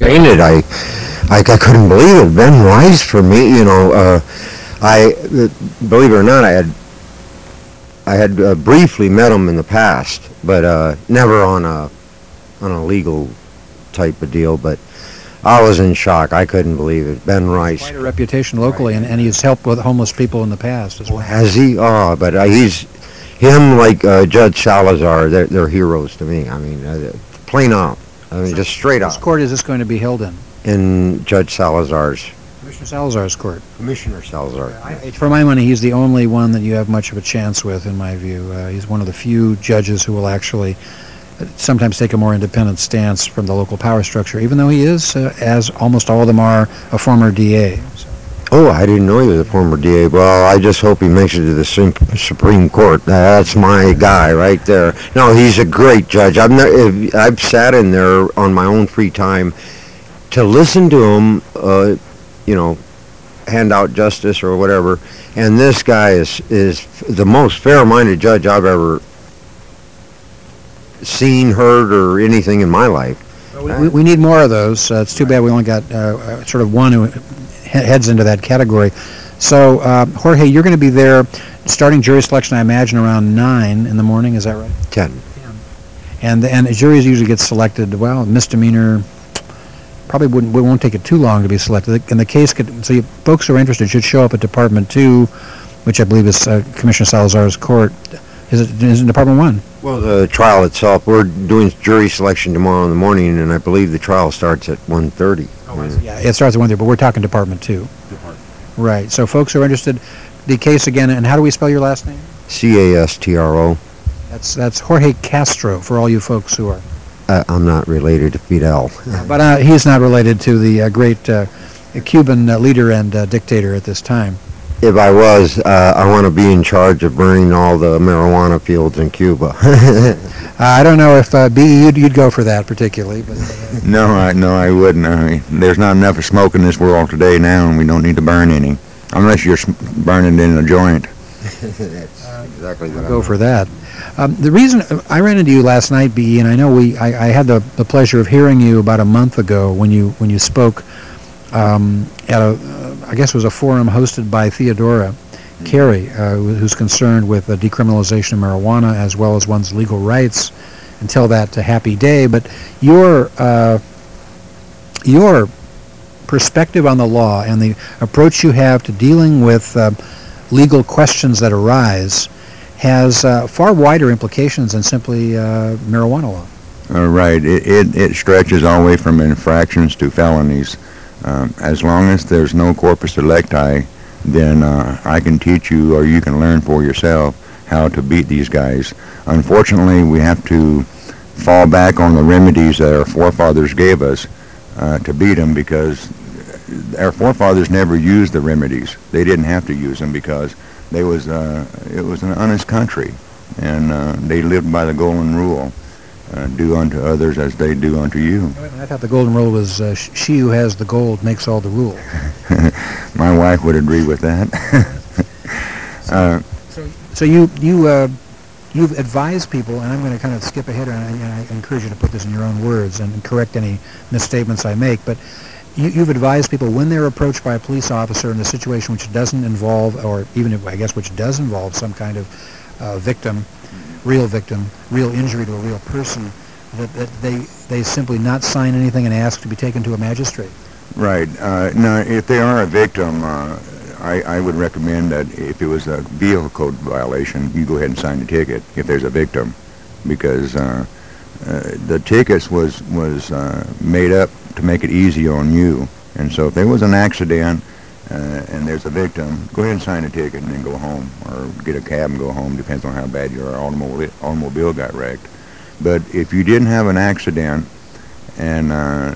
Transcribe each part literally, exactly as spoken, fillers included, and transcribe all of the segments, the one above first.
fainted. I, I, I couldn't believe it. Ben Rice for me, you know. Uh, I uh, believe it or not, I had I had uh, briefly met him in the past, but uh, never on a on a legal type of deal. But I was in shock. I couldn't believe it. Ben Rice. Quite a reputation locally, right. and, and he's helped with homeless people in the past as well. Has he? Oh, but uh, he's him like uh, Judge Salazar. They're, they're heroes to me. I mean, uh, plain out. I mean, just straight out. Which court is this going to be held in? In Judge Salazar's. Commissioner Salazar's court. Commissioner Salazar. I, for my money, he's the only one that you have much of a chance with, in my view. Uh, he's one of the few judges who will actually sometimes take a more independent stance from the local power structure, even though he is, uh, as almost all of them are, a former D A. So. Oh, I didn't know he was a former D A. Well, I just hope he makes it to the Supreme Court. That's my guy right there. No, he's a great judge. I've ne- I've sat in there on my own free time to listen to him, uh, you know, hand out justice or whatever. And this guy is is the most fair-minded judge I've ever seen, heard, or anything in my life. Well, we, we need more of those. Uh, it's too bad we only got uh, sort of one who he- heads into that category. So, uh, Jorge, you're going to be there starting jury selection, I imagine, around nine in the morning. Is that right? Ten. And and the juries usually get selected. Well, misdemeanor probably wouldn't it won't take it too long to be selected. And the case could, so you, folks who are interested should show up at Department Two, which I believe is uh, Commissioner Salazar's court. Is it is it Department One? Well, the trial itself, we're doing jury selection tomorrow in the morning, and I believe the trial starts at one thirty. Oh, I see. Yeah, it starts at one thirty, but we're talking Department Two. Department. Right. So folks who are interested, the case again, and how do we spell your last name? C A S T R O. That's that's Jorge Castro for all you folks who are. Uh, I'm not related to Fidel. But uh, he's not related to the uh, great uh, Cuban uh, leader and uh, dictator at this time. If I was, uh, I want to be in charge of burning all the marijuana fields in Cuba. uh, I don't know if uh, B E you'd, you'd go for that particularly, but uh, no, I no, I wouldn't. I mean, there's not enough of smoke in this world today now, and we don't need to burn any, unless you're burning in a joint. That's uh, exactly what I go for that. Um, the reason I ran into you last night, B E, and I know we, I, I had the, the pleasure of hearing you about a month ago when you when you spoke um, at a, uh, I guess it was a forum hosted by Theodora Carey, uh, who's concerned with the decriminalization of marijuana as well as one's legal rights until that uh, happy day. But your uh, your perspective on the law and the approach you have to dealing with uh, legal questions that arise has uh, far wider implications than simply uh, marijuana law. Uh, right. It, it it stretches all the way from infractions to felonies. Um, as long as there's no corpus delicti, then uh, I can teach you, or you can learn for yourself, how to beat these guys. Unfortunately, we have to fall back on the remedies that our forefathers gave us uh, to beat them, because our forefathers never used the remedies. They didn't have to use them because they was uh, it was an honest country, and uh, they lived by the golden rule: uh, do unto others as they do unto you. I thought the golden rule was uh, sh- she who has the gold makes all the rules. My wife would agree with that. uh, so, so you you uh, you've advised people, and I'm going to kind of skip ahead, and I, and I encourage you to put this in your own words and correct any misstatements I make, but. You, you've advised people when they're approached by a police officer in a situation which doesn't involve, or even if I guess which does involve some kind of uh, victim, real victim, real injury to a real person, that, that they they simply not sign anything and ask to be taken to a magistrate. Right. Uh, now, if they are a victim, uh, I, I would recommend that if it was a vehicle code violation, you go ahead and sign the ticket if there's a victim, because uh, uh, the tickets was was uh, made up to make it easy on you. And so if there was an accident uh, and there's a victim, go ahead and sign a ticket and then go home, or get a cab and go home, depends on how bad your automobile, automobile got wrecked. But if you didn't have an accident, and uh,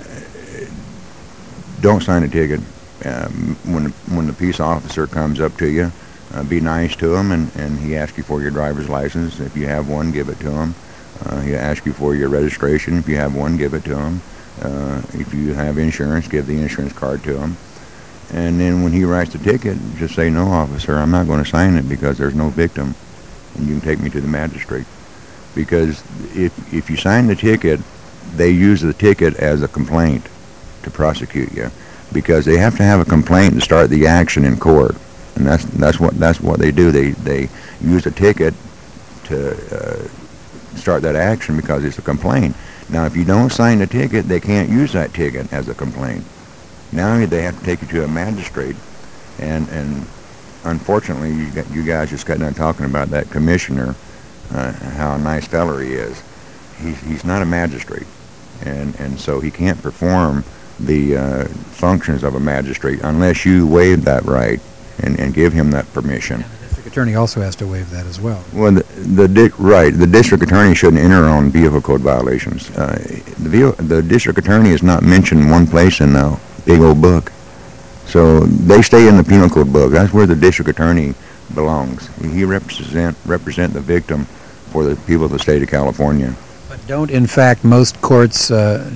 don't sign a ticket. Um, when, the, when the peace officer comes up to you, uh, be nice to him, and, and he asks you for your driver's license. If you have one, give it to him. Uh, he asks you for your registration. If you have one, give it to him. Uh, if you have insurance, give the insurance card to him. And then when he writes the ticket, just say, no, officer, I'm not going to sign it because there's no victim, and you can take me to the magistrate. Because if if you sign the ticket, they use the ticket as a complaint, to prosecute you, because they have to have a complaint to start the action in court, and that's that's what that's what they do. They they use a ticket to uh, start that action because it's a complaint. Now, if you don't sign the ticket, they can't use that ticket as a complaint. Now they have to take you to a magistrate, and and unfortunately, you got, you guys just got done talking about that commissioner, uh, how nice fella he is. He's he's not a magistrate, and and so he can't perform the uh, functions of a magistrate unless you waive that right and and give him that permission. And the district attorney also has to waive that as well. Well, the, the di- right, the district attorney shouldn't enter on vehicle code violations. Uh, the vehi- the district attorney is not mentioned one place in the big old book. So they stay in the penal code book. That's where the district attorney belongs. He represent represent the victim for the people of the state of California. But don't, in fact, most courts, uh,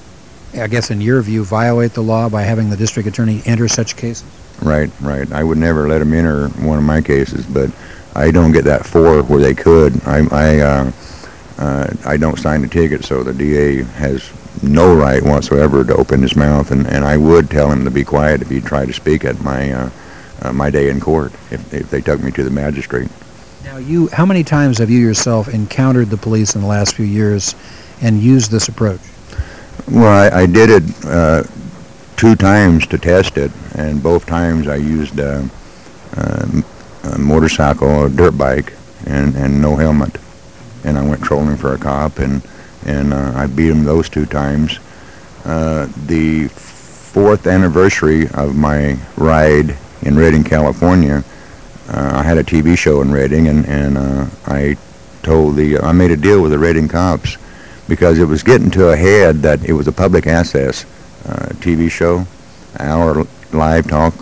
I guess in your view, violate the law by having the district attorney enter such cases? Right, right. I would never let them enter one of my cases, but I don't get that for where they could. I I, uh, uh, I don't sign the ticket, so the D A has no right whatsoever to open his mouth, and, and I would tell him to be quiet if he tried to speak at my uh, uh, my day in court if, if they took me to the magistrate. Now, you, how many times have you yourself encountered the police in the last few years and used this approach? Well, I, I did it uh, two times to test it, and both times I used uh, uh, a motorcycle or dirt bike and, and no helmet, and I went trolling for a cop, and and uh, I beat him those two times. Uh, the fourth anniversary of my ride in Redding, California, uh, I had a T V show in Redding, and, and uh, I told the, I made a deal with the Redding cops because it was getting to a head that it was a public access uh, T V show, hour live talk,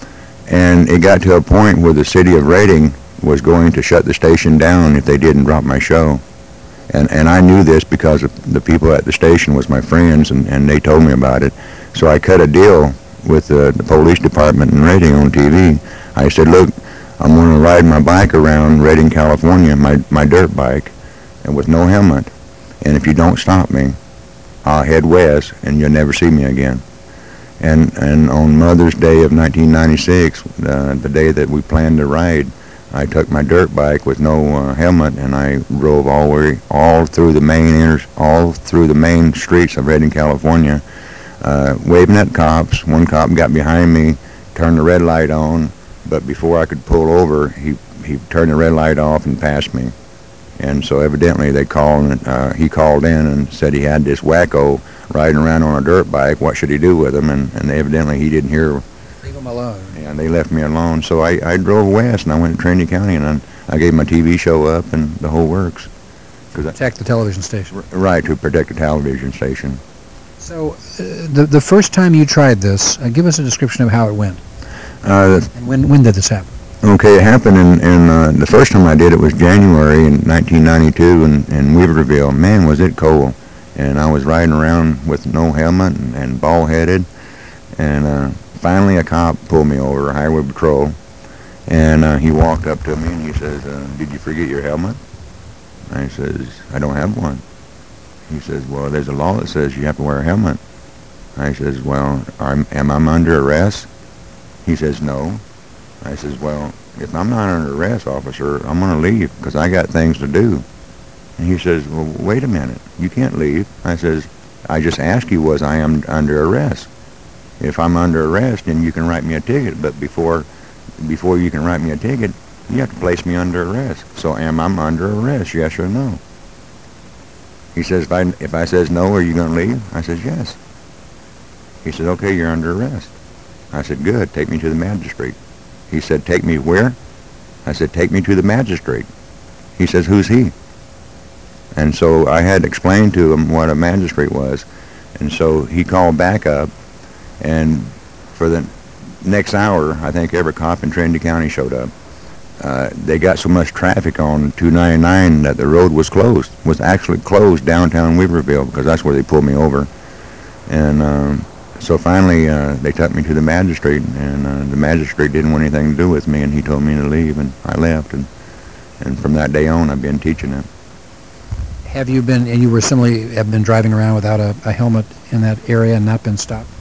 and it got to a point where the city of Redding was going to shut the station down if they didn't drop my show. And and I knew this because the people at the station was my friends, and, and they told me about it. So I cut a deal with uh, the police department in Redding on T V. I said, look, I'm going to ride my bike around Redding, California, my, my dirt bike, and with no helmet. And if you don't stop me, I'll head west, and you'll never see me again. And and on Mother's Day of nineteen ninety-six, uh, the day that we planned to ride, I took my dirt bike with no uh, helmet, and I drove all the way, all through the main inter- all through the main streets of Redding, California, uh, waving at cops. One cop got behind me, turned the red light on, but before I could pull over, he he turned the red light off and passed me. And so evidently they called. Uh, he called in and said he had this wacko riding around on a dirt bike. What should he do with him? And, and evidently he didn't hear. Leave him alone. And they left me alone. So I, I drove west, and I went to Trinity County, and I, I gave my T V show up and the whole works. Cause Protect the television station. I, right, to protect the television station. So uh, the the first time you tried this, uh, give us a description of how it went. Uh, And when when did this happen? okay, it happened in, in uh, the first time I did it was January in nineteen ninety-two in, in Weaverville. Man, was it cold. And I was riding around with no helmet and, and bald-headed. And uh, finally a cop pulled me over, Highway Patrol. And uh, he walked up to me and he says, uh, did you forget your helmet? I says, I don't have one. He says, well, there's a law that says you have to wear a helmet. I says, well, I'm, am I under arrest? He says, no. I says, well, if I'm not under arrest, officer, I'm going to leave because I got things to do. And he says, well, wait a minute. You can't leave. I says, I just asked you was I am under arrest. If I'm under arrest, then you can write me a ticket. But before before you can write me a ticket, you have to place me under arrest. So am I under arrest, yes or no? He says, if I, if I says no, are you going to leave? I says, yes. He said, okay, you're under arrest. I said, good, take me to the magistrate. He said, take me where? I said, take me to the magistrate. He says, who's he? And so I had explained to him what a magistrate was. And so he called back up, and for the next hour, I think every cop in Trinity County showed up. Uh, they got so much traffic on two ninety-nine that the road was closed, was actually closed downtown Weaverville, because that's where they pulled me over. And um, so finally uh, they took me to the magistrate, and uh, the magistrate didn't want anything to do with me, and he told me to leave, and I left. And, and from that day on, I've been teaching it. Have you been, and you were similarly have been driving around without a, a helmet in that area and not been stopped?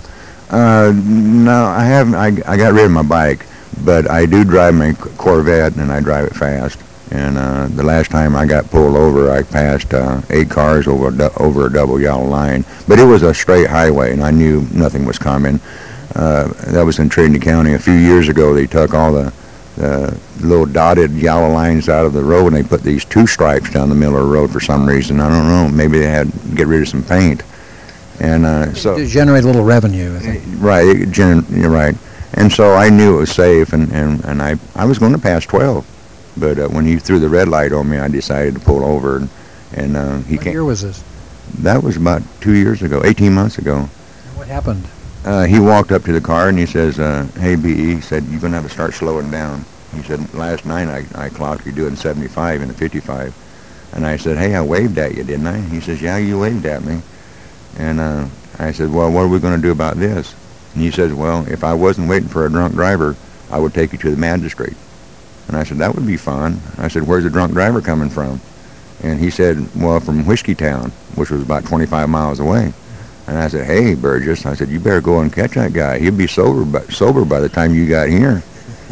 Uh, no, I haven't. I, I got rid of my bike, but I do drive my Corvette, and I drive it fast. And uh, the last time I got pulled over, I passed uh, eight cars over a du- over a double yellow line. But it was a straight highway, and I knew nothing was coming. Uh, that was in Trinity County. A few years ago, they took all the uh, little dotted yellow lines out of the road, and they put these two stripes down the middle of the road for some reason. I don't know. Maybe they had to get rid of some paint. And uh, so To generate a little revenue, I think. right, it gener- you're right. And so I knew it was safe, and, and, and I, I was going to pass twelve. But uh, when he threw the red light on me, I decided to pull over. And, and uh, he What came. year was this? That was about two years ago, eighteen months ago. And what happened? Uh, he walked up to the car and he says, uh, "Hey, B E," he said, "you're going to have to start slowing down." He said, "Last night I, I clocked you doing seventy-five and a fifty-five." And I said, "Hey, I waved at you, didn't I?" He says, "Yeah, you waved at me." And uh, I said, "Well, what are we going to do about this?" And he says, "Well, if I wasn't waiting for a drunk driver, I would take you to the magistrate." And I said, "That would be fun." I said, "Where's the drunk driver coming from?" And he said, "Well, from Whiskey Town," which was about twenty-five miles away. And I said, "Hey, Burgess," I said, "you better go and catch that guy. He'll be sober by, sober by the time you got here."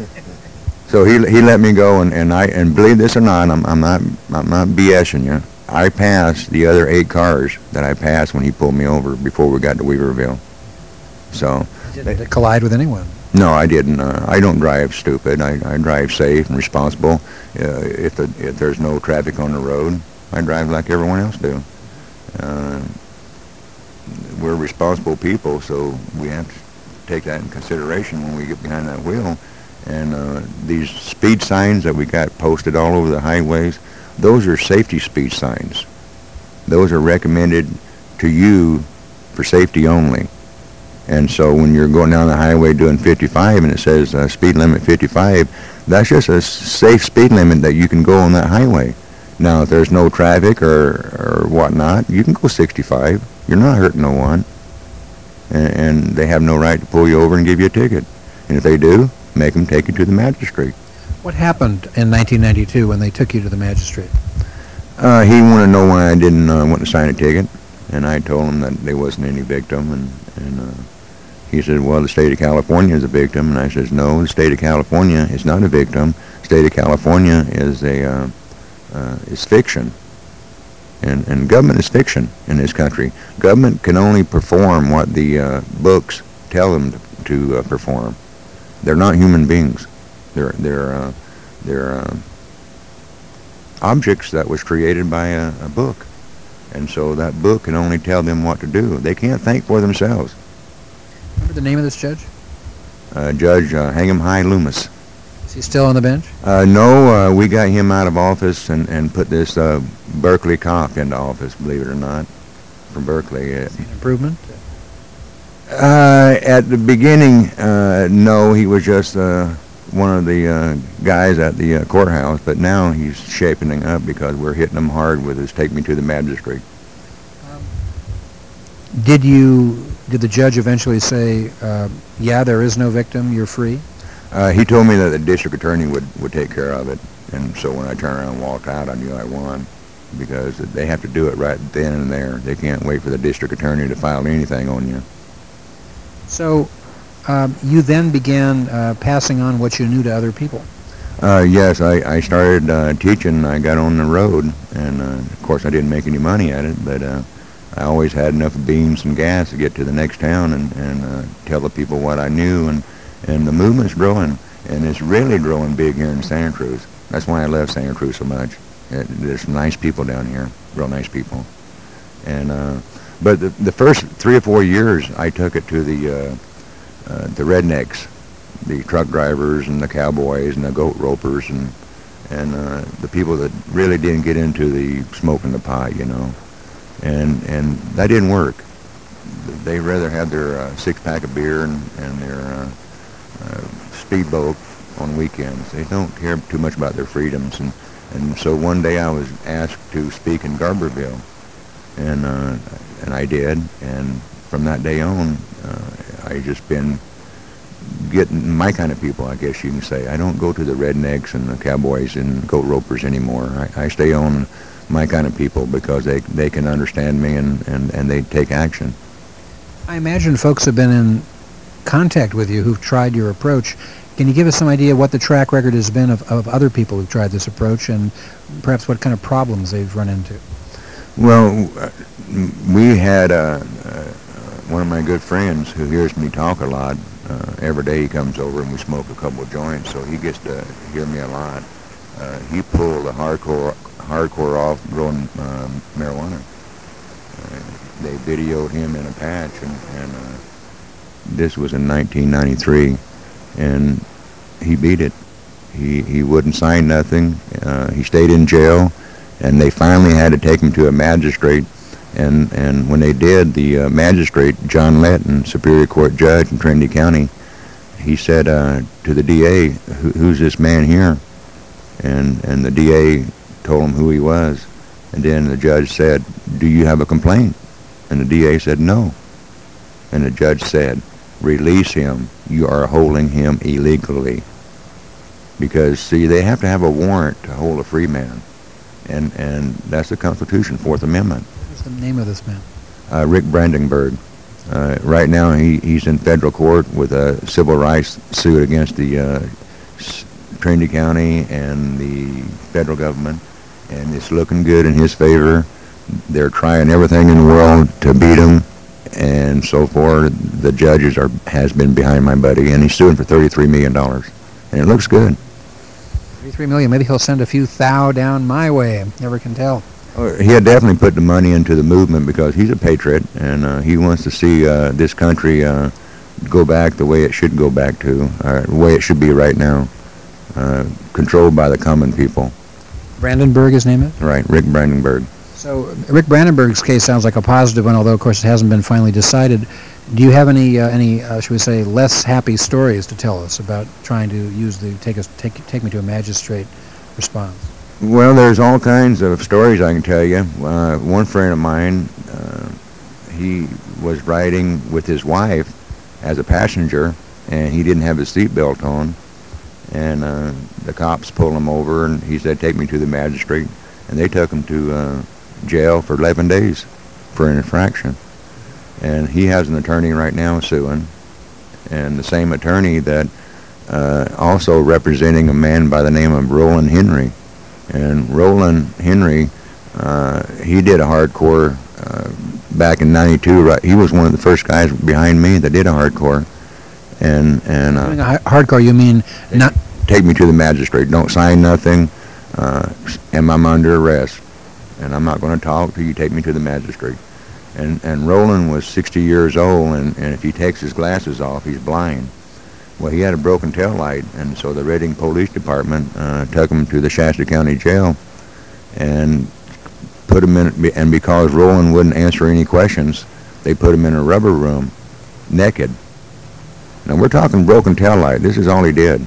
So he he let me go, and, and I and believe this or not, I'm I'm not I'm not BSing you. I passed the other eight cars that I passed when he pulled me over before we got to Weaverville. So Did it collide with anyone? no, I didn't. Uh, I don't drive stupid. I, I drive safe and responsible. Uh, if the, if there's no traffic on the road, I drive like everyone else do. Uh, we're responsible people, so we have to take that in consideration when we get behind that wheel. And uh, these speed signs that we got posted all over the highways, those are safety speed signs. Those are recommended to you for safety only. And so when you're going down the highway doing fifty-five and it says uh, speed limit fifty-five, that's just a s- safe speed limit that you can go on that highway. Now, if there's no traffic or, or whatnot, you can go sixty-five. You're not hurting no one. And, and they have no right to pull you over and give you a ticket. And if they do, make them take you to the magistrate. What happened in nineteen ninety-two when they took you to the magistrate? Uh, he wanted to know why I didn't uh, want to sign a ticket. And I told him that there wasn't any victim. And, and uh, he said, "Well, the state of California is a victim." And I says, "No, the state of California is not a victim. The state of California is a uh, uh, is fiction. And, and government is fiction in this country. Government can only perform what the uh, books tell them to, to uh, perform. They're not human beings. They're they're uh, they're uh, objects that was created by a, a book, and so that book can only tell them what to do. They can't think for themselves." Remember the name of this judge? Uh, Judge uh, Hang'em High Loomis. Is he still on the bench? Uh, no, uh, we got him out of office and, and put this uh, Berkeley cop into office, believe it or not, from Berkeley. Uh, Improvement? Uh, at the beginning, uh, no, he was just uh, one of the uh, guys at the uh, courthouse, but now he's shaping up because we're hitting him hard with his take me to the magistrate. Did you, did the judge eventually say, uh, yeah, there is no victim, you're free? Uh, he told me that the district attorney would, would take care of it, and so when I turned around and walked out, I knew I won, because they have to do it right then and there. They can't wait for the district attorney to file anything on you. So um, you then began uh, passing on what you knew to other people. Uh, yes, I, I started uh, teaching. I got on the road, and uh, of course I didn't make any money at it, but uh, I always had enough beans and gas to get to the next town and, and uh, tell the people what I knew, and, and the movement's growing, and it's really growing big here in Santa Cruz. That's why I love Santa Cruz so much. It, there's some nice people down here, real nice people. And uh, but the, the first three or four years, I took it to the uh, uh, the rednecks, the truck drivers and the cowboys and the goat ropers and and uh, the people that really didn't get into the smoking the pot, you know. And and that didn't work. They rather had their uh, six pack of beer and and their uh, uh, speedboat on weekends. They don't care too much about their freedoms. And and so one day I was asked to speak in Garberville, and uh, and I did. And from that day on, uh, I just been getting my kind of people, I guess you can say. I don't go to the rednecks and the cowboys and goat ropers anymore. I, I stay on my kind of people because they they can understand me and, and, and they take action. I imagine folks have been in contact with you who've tried your approach. Can you give us some idea what the track record has been of, of other people who've tried this approach, and perhaps what kind of problems they've run into? Well, uh, we had uh, uh, one of my good friends who hears me talk a lot. Uh, every day he comes over and we smoke a couple of joints, so he gets to hear me a lot. Uh, he pulled a hardcore hardcore off growing um, marijuana. Uh, they videoed him in a patch, and, and uh, this was in nineteen ninety-three, and he beat it. He he wouldn't sign nothing. Uh, he stayed in jail, and they finally had to take him to a magistrate. And and when they did, the uh, magistrate, John Letton, Superior Court judge in Trinity County, he said uh, to the D A, Who, "Who's this man here?" And and the D A told him who he was. And then the judge said, "Do you have a complaint?" And the D A said, "No." And the judge said, "Release him. You are holding him illegally." Because, see, they have to have a warrant to hold a free man. And, and that's the Constitution, Fourth Amendment. What's the name of this man? Uh, Rick Brandenburg. Uh, right now he, he's in federal court with a civil rights suit against the uh, Trinity County and the federal government. And it's looking good in his favor. They're trying everything in the world to beat him. And so far, the judges are has been behind my buddy, and he's suing for thirty-three million dollars. And it looks good. thirty-three million. Maybe he'll send a few thou down my way. Never can tell. Oh, he had definitely put the money into the movement because he's a patriot, and uh, he wants to see uh, this country uh, go back the way it should go back to, uh, the way it should be right now, uh, controlled by the common people. Brandenburg, his name is? Right, Rick Brandenburg. So Rick Brandenburg's case sounds like a positive one, although, of course, it hasn't been finally decided. Do you have any, uh, any, uh, should we say, less happy stories to tell us about trying to use the take us, take, take me to a magistrate response? Well, there's all kinds of stories I can tell you. Uh, one friend of mine, uh, he was riding with his wife as a passenger, and he didn't have his seatbelt on. And uh, the cops pulled him over, and he said, "Take me to the magistrate." And they took him to uh, jail for eleven days for an infraction. And he has an attorney right now suing, and the same attorney that uh, also representing a man by the name of Roland Henry. And Roland Henry, uh, he did a hardcore uh, back in ninety-two. Right, he was one of the first guys behind me that did a hardcore. And and uh, Doing a hardcore, you mean not? Take me to the magistrate. Don't sign nothing. Uh, and I'm under arrest, and I'm not going to talk till you take me to the magistrate. And and Roland was sixty years old, and, and if he takes his glasses off, he's blind. Well, he had a broken tail light, and so the Reading Police Department uh, took him to the Shasta County Jail and put him in. And because Roland wouldn't answer any questions, they put him in a rubber room, naked. Now we're talking broken tail light. This is all he did.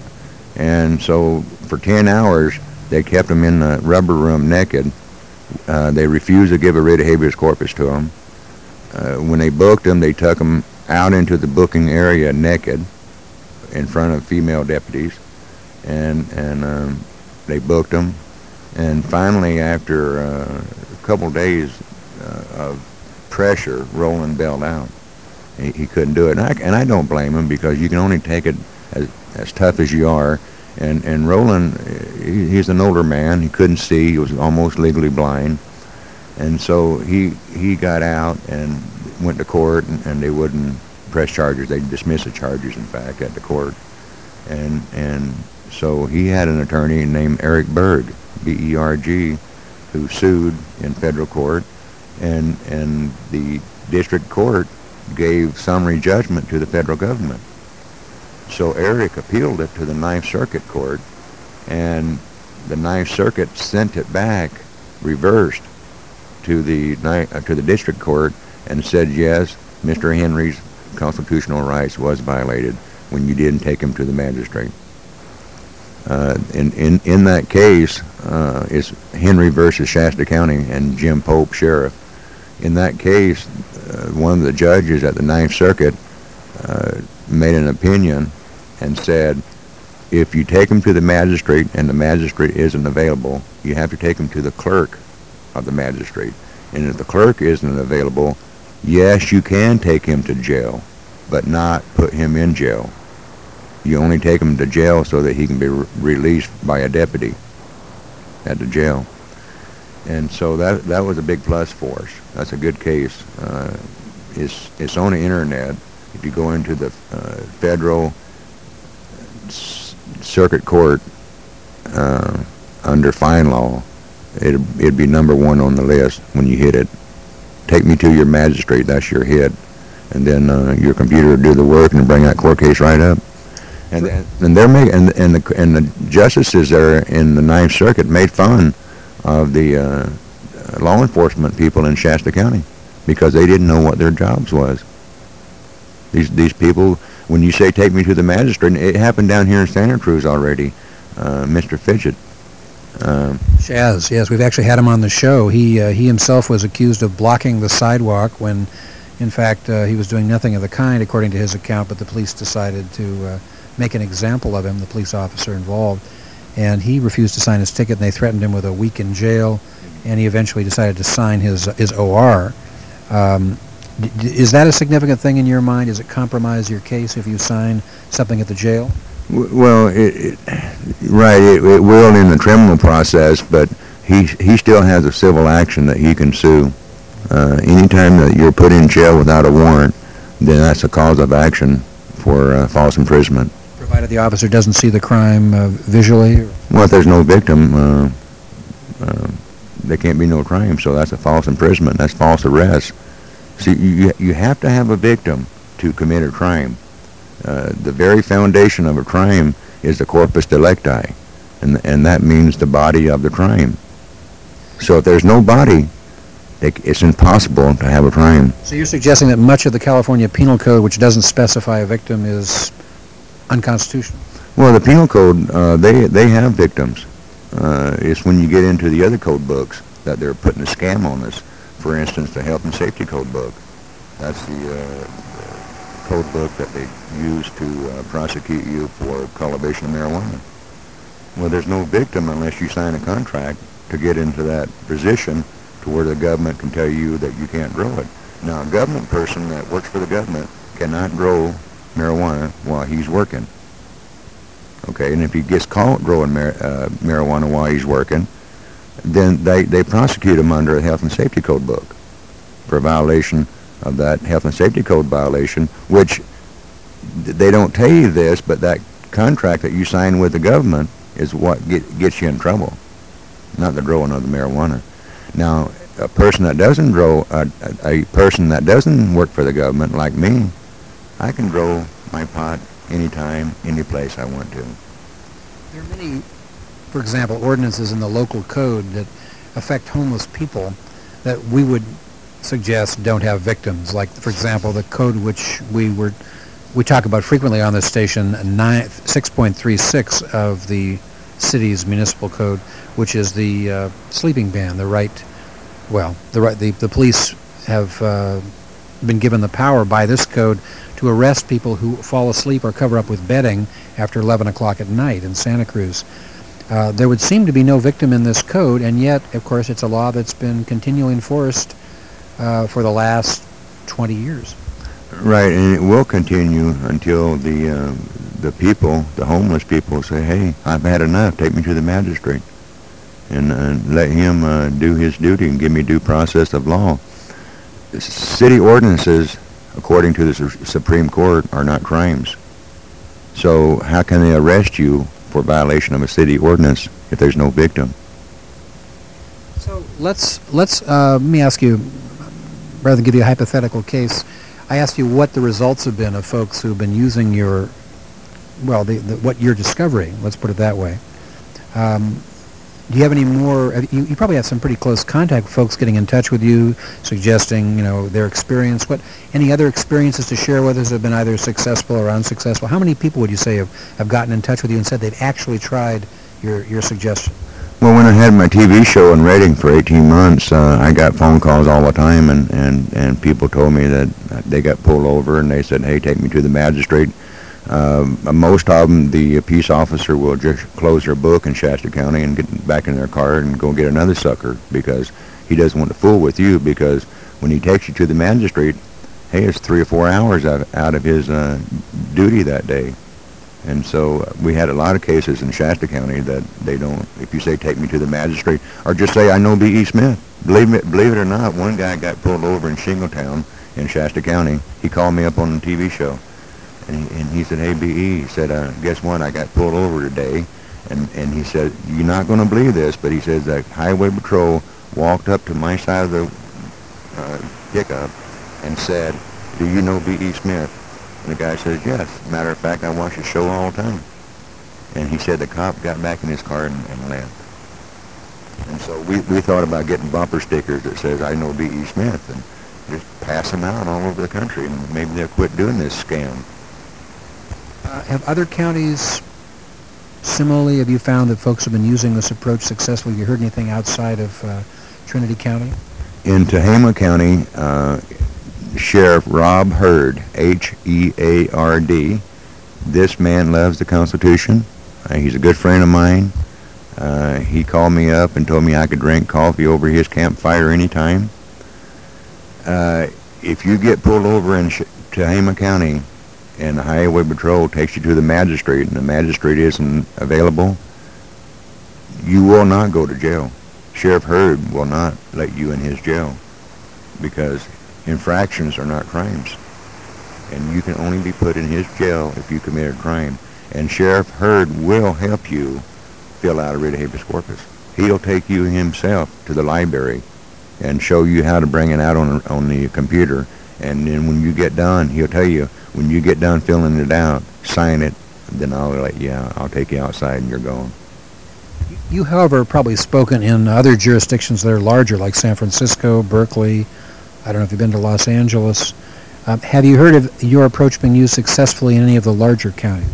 And so for ten hours, they kept him in the rubber room naked. Uh, they refused to give a writ of habeas corpus to him. Uh, when they booked him, they took him out into the booking area naked in front of female deputies, and and um, they booked him. And finally, after uh, a couple days uh, of pressure, Roland bailed out. He, he couldn't do it, and I, and I don't blame him, because you can only take it as as tough as you are. And and Roland, he, he's an older man. He couldn't see. He was almost legally blind, and so he he got out and went to court, and, and they wouldn't press charges. They dismissed the charges, in fact, at the court. And and so he had an attorney named Eric Berg, B E R G, who sued in federal court, and and the district court gave summary judgment to the federal government. So Eric appealed it to the Ninth Circuit Court, and the Ninth Circuit sent it back, reversed, to the uh, to the district court, and said, yes, Mister Henry's constitutional rights was violated when you didn't take him to the magistrate. Uh, in, in, in that case, uh, it's Henry versus Shasta County and Jim Pope, sheriff. In that case, uh, one of the judges at the Ninth Circuit uh, made an opinion and said, if you take him to the magistrate and the magistrate isn't available, you have to take him to the clerk of the magistrate. And if the clerk isn't available, yes, you can take him to jail, but not put him in jail. You only take him to jail so that he can be re- released by a deputy at the jail. And so that that was a big plus for us. That's a good case. Uh, it's, it's on the internet. If you go into the uh, federal s- circuit court uh, under fine law, it'd, it'd be number one on the list when you hit it. Take me to your magistrate, that's your hit. And then uh, your computer will do the work and bring that court case right up. And and they're making and and the and the justices there in the Ninth Circuit made fun of the uh, law enforcement people in Shasta County because they didn't know what their jobs was. These these people, when you say take me to the magistrate, it happened down here in Santa Cruz already. Uh, Mister Fidget. Um, Chaz, yes, we've actually had him on the show. He uh, he himself was accused of blocking the sidewalk when, in fact, uh, he was doing nothing of the kind, according to his account. But the police decided to uh, make an example of him, the police officer involved, and he refused to sign his ticket, and they threatened him with a week in jail, and he eventually decided to sign his his O R. Um, d- d- is that a significant thing in your mind? Does it compromise your case if you sign something at the jail? w- well, it, it, right, it, it will in the criminal process, but he he still has a civil action that he can sue. Uh, anytime that you're put in jail without a warrant, then that's a cause of action for uh, false imprisonment. Provided the officer doesn't see the crime uh, visually? Or? Well, if there's no victim, uh, uh, there can't be no crime, so that's a false imprisonment. That's false arrest. See, you, you have to have a victim to commit a crime. Uh, the very foundation of a crime is the corpus delicti, and, and that means the body of the crime. So if there's no body, it, it's impossible to have a crime. So you're suggesting that much of the California Penal Code, which doesn't specify a victim, is unconstitutional? Well, the penal code, uh, they they have victims. Uh, it's when you get into the other code books that they're putting a scam on us. For instance, the health and safety code book. That's the, uh, the code book that they use to uh, prosecute you for cultivation of marijuana. Well, there's no victim unless you sign a contract to get into that position to where the government can tell you that you can't grow it. Now, a government person that works for the government cannot grow marijuana while he's working. Okay, and if he gets caught growing mar- uh, marijuana while he's working, then they, they prosecute him under a health and safety code book for a violation of that health and safety code violation, which th- they don't tell you this, but that contract that you sign with the government is what get, gets you in trouble, not the growing of the marijuana. Now, a person that doesn't grow, uh, a, a person that doesn't work for the government like me, I can grow my pot anytime, any place I want to. There are many, for example, ordinances in the local code that affect homeless people that we would suggest don't have victims. Like, for example, the code which we were we talk about frequently on this station, nine, six point three six of the city's municipal code, which is the uh, sleeping ban. The right, well, the right, the the police have uh, been given the power by this code to arrest people who fall asleep or cover up with bedding after eleven o'clock at night in Santa Cruz. Uh, there would seem to be no victim in this code, and yet, of course, it's a law that's been continually enforced uh, for the last twenty years. Right, and it will continue until the uh, the people, the homeless people, say, "Hey, I've had enough. Take me to the magistrate, and uh, let him uh, do his duty and give me due process of law." City ordinances, according to the Su- Supreme Court, are not crimes. So how can they arrest you for violation of a city ordinance if there's no victim? So let's let's uh, let me ask you, rather than give you a hypothetical case, I asked you what the results have been of folks who've been using your, well, the, the, what you're discovering. Let's put it that way. Um, do you have any more? You, you probably have some pretty close contact with folks getting in touch with you, suggesting, you know, their experience. What any other experiences to share with us have been either successful or unsuccessful? How many people would you say have, have gotten in touch with you and said they've actually tried your your suggestion? Well, when I had my T V show in Redding for eighteen months, uh, I got phone calls all the time, and, and, and people told me that they got pulled over, and they said, "Hey, take me to the magistrate." Um, most of them, the peace officer will just close their book in Shasta County and get back in their car and go get another sucker, because he doesn't want to fool with you, because when he takes you to the magistrate, hey, it's three or four hours out, out of his uh, duty that day. And so uh, we had a lot of cases in Shasta County that they don't, if you say take me to the magistrate, or just say I know B E. Smith. Believe it, believe it or not, one guy got pulled over in Shingletown in Shasta County. He called me up on the T V show, and he, and he said, hey, B E, he said, uh, guess what, I got pulled over today. And, and he said, you're not going to believe this, but he says that Highway Patrol walked up to my side of the uh, pickup and said, do you know B E. Smith? And the guy says, yes. Matter of fact, I watch his show all the time. And he said the cop got back in his car and, and left. And so we, we thought about getting bumper stickers that says, I know B E. Smith, and just pass them out all over the country, and maybe they'll quit doing this scam. Uh, have other counties, similarly, have you found that folks have been using this approach successfully? Have you heard anything outside of uh, Trinity County? In Tehama County, uh, Sheriff Rob Hurd, H E A R D. This man loves the Constitution. Uh, he's a good friend of mine. Uh, he called me up and told me I could drink coffee over his campfire anytime. Uh, if you get pulled over in Sh- Tehama County and the Highway Patrol takes you to the magistrate and the magistrate isn't available, you will not go to jail. Sheriff Hurd will not let you in his jail because infractions are not crimes, and you can only be put in his jail if you commit a crime. And Sheriff Hurd will help you fill out a writ of habeas corpus. He'll take you himself to the library and show you how to bring it out on on the computer. And then when you get done, he'll tell you, when you get done filling it out, sign it. Then I'll let you out. I'll take you outside and you're gone. You, however, have probably spoken in other jurisdictions that are larger, like San Francisco, Berkeley. I don't know if you've been to Los Angeles. Um, have you heard of your approach being used successfully in any of the larger counties?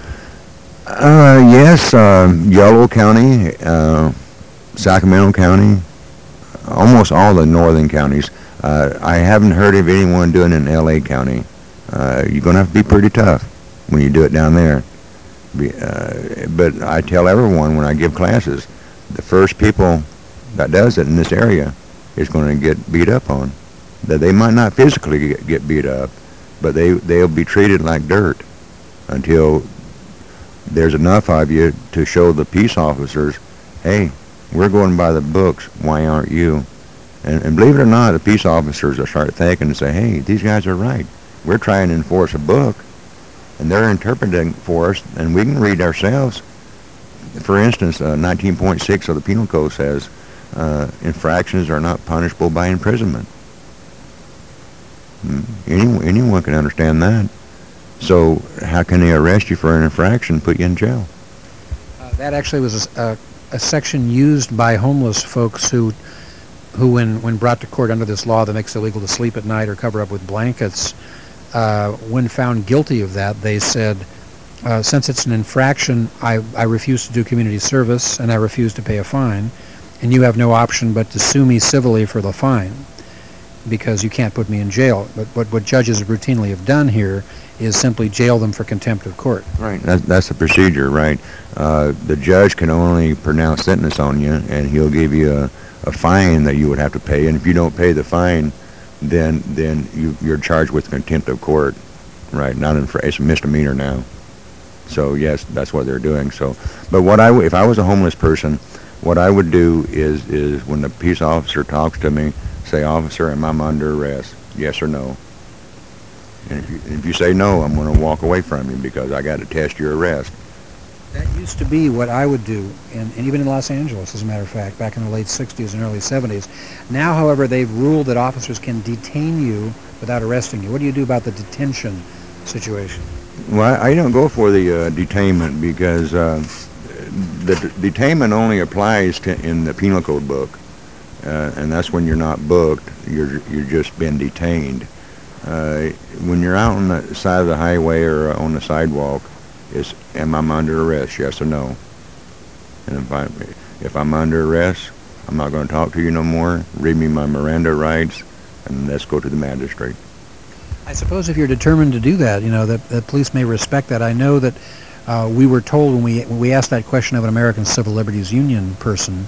Uh, yes, uh, Yolo County, uh, Sacramento County, almost all the northern counties. Uh, I haven't heard of anyone doing it in L A County. Uh, you're going to have to be pretty tough when you do it down there. Be, uh, but I tell everyone when I give classes, the first people that does it in this area is going to get beat up on. That they might not physically get, get beat up, but they, they'll be treated like dirt until there's enough of you to show the peace officers, hey, we're going by the books, why aren't you? And, and believe it or not, the peace officers will start thinking and say, hey, these guys are right. We're trying to enforce a book, and they're interpreting for us, and we can read ourselves. For instance, uh, nineteen point six of the Penal Code says uh, infractions are not punishable by imprisonment. Anyone, anyone can understand that. So how can they arrest you for an infraction and put you in jail? Uh, that actually was a, a, a section used by homeless folks who, who when, when brought to court under this law that makes it illegal to sleep at night or cover up with blankets, uh, when found guilty of that, they said, uh, since it's an infraction, I, I refuse to do community service and I refuse to pay a fine, and you have no option but to sue me civilly for the fine, because you can't put me in jail. But what, what judges routinely have done here is simply jail them for contempt of court. Right. That, that's the procedure, right? Uh, the judge can only pronounce sentence on you, and he'll give you a, a fine that you would have to pay. And if you don't pay the fine, then then you, you're charged with contempt of court, right? Not in, it's a misdemeanor now. So yes, that's what they're doing. So, but what I w- if I was a homeless person, what I would do is is when the peace officer talks to me, say, officer, am I under arrest? Yes or no? And if you, if you say no, I'm going to walk away from you because I got to test your arrest. That used to be what I would do, and, and even in Los Angeles, as a matter of fact, back in the late sixties and early seventies. Now, however, they've ruled that officers can detain you without arresting you. What do you do about the detention situation? Well, I, I don't go for the uh, detainment because uh, the d- detainment only applies to in the Penal Code book. Uh, and that's when you're not booked, you're you're just been detained. Uh, when you're out on the side of the highway or uh, on the sidewalk, it's, am I under arrest, yes or no? And if, I, if I'm under arrest, I'm not going to talk to you no more, read me my Miranda rights, and let's go to the magistrate. I suppose if you're determined to do that, you know, that the police may respect that. I know that uh, we were told when we, when we asked that question of an American Civil Liberties Union person,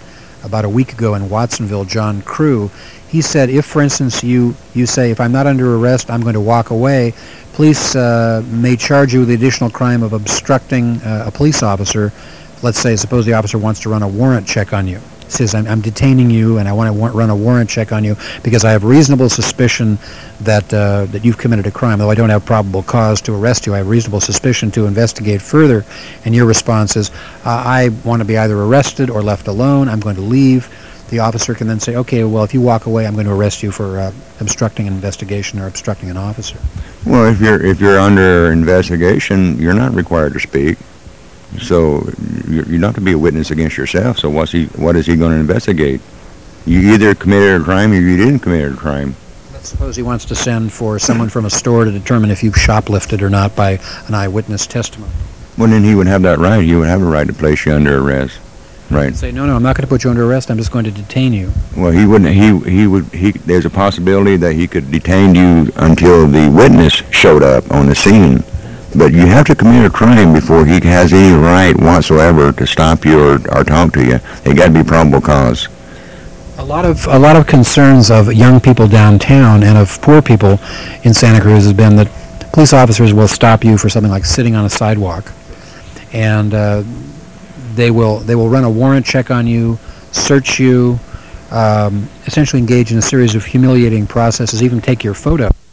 about a week ago in Watsonville, John Crew. He said, if, for instance, you, you say, if I'm not under arrest, I'm going to walk away, police uh, may charge you with the additional crime of obstructing uh, a police officer. Let's say, suppose the officer wants to run a warrant check on you. He says, I'm, I'm detaining you, and I want to wa- run a warrant check on you because I have reasonable suspicion that uh, that you've committed a crime. Though I don't have probable cause to arrest you, I have reasonable suspicion to investigate further. And your response is, uh, I want to be either arrested or left alone. I'm going to leave. The officer can then say, okay, well, if you walk away, I'm going to arrest you for uh, obstructing an investigation or obstructing an officer. Well, if you're if you're under investigation, you're not required to speak. So you're you're not to be a witness against yourself. So what's he? What is he going to investigate? You either committed a crime or you didn't commit a crime. Let's suppose he wants to send for someone from a store to determine if you've shoplifted or not by an eyewitness testimony. Well, then he would have that right. He would have a right to place you under arrest, right? Say, no, no, I'm not going to put you under arrest. I'm just going to detain you. Well, he wouldn't. He he would. He there's a possibility that he could detain you until the witness showed up on the scene. But you have to commit a crime before he has any right whatsoever to stop you or, or talk to you. They got to be probable cause. A lot of a lot of concerns of young people downtown and of poor people in Santa Cruz has been that police officers will stop you for something like sitting on a sidewalk, and uh, they will they will run a warrant check on you, search you, um, essentially engage in a series of humiliating processes, even take your photo.